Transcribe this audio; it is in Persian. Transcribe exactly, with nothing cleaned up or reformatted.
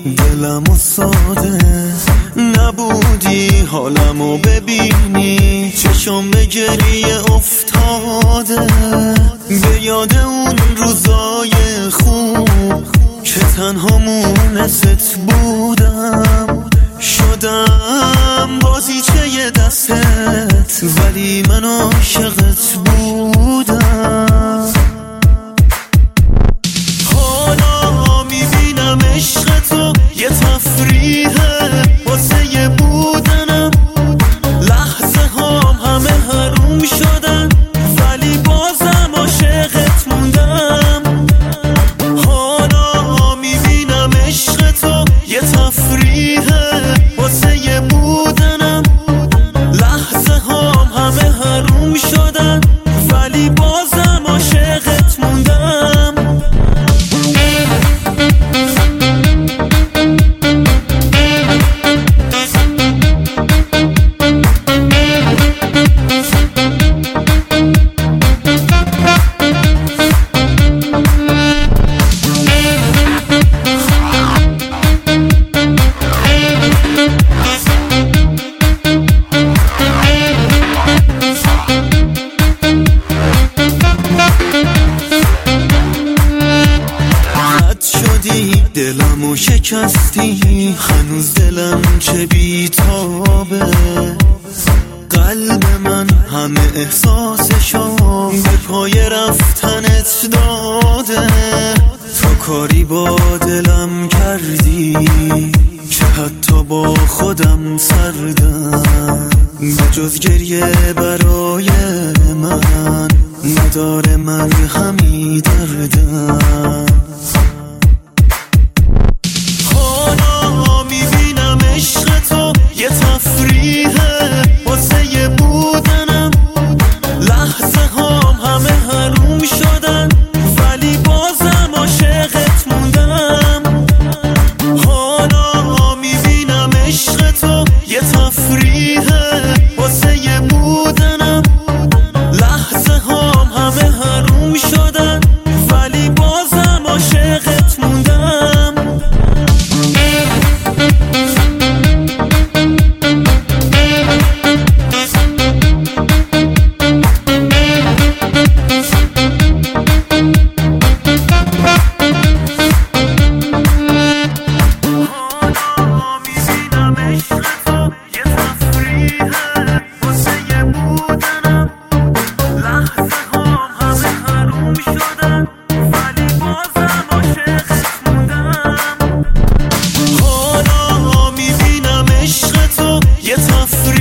دلمو ساده نبودی، حالمو ببینی چشم به گریه افتاده، به یاد اون روزای خوب که تنها مونست بودم، شدم بازیچه دستت ولی من عاشقت بودم. حالا میبینم عشق تو یه تفریحه واسه بودنم، لحظه هام همه حروم شدن ولی بازم عاشقت موندم. حالا میبینم عشق تو یه تفریحه واسه بودنم، لحظه هام همه حروم شدن ولی بازم عاشقت موندم. دلمو شکستی، هنوز دلم چه بیتابه، قلب من همه احساسشو به پای رفتنت داده. تو کاری با دلم کردی که حتی با خودم سردم، به جز گریه برای من نداره مرهمی دردم. عشق تو یه تفریحه واسه بودنم، لحظه هام همه حروم شدن ولی بازم عاشقت موندم. حالا میبینم عشق تو یه تفریحه واسه بودنم، لحظه هام همه حروم شدن ولی بازم عاشقت موندم. Free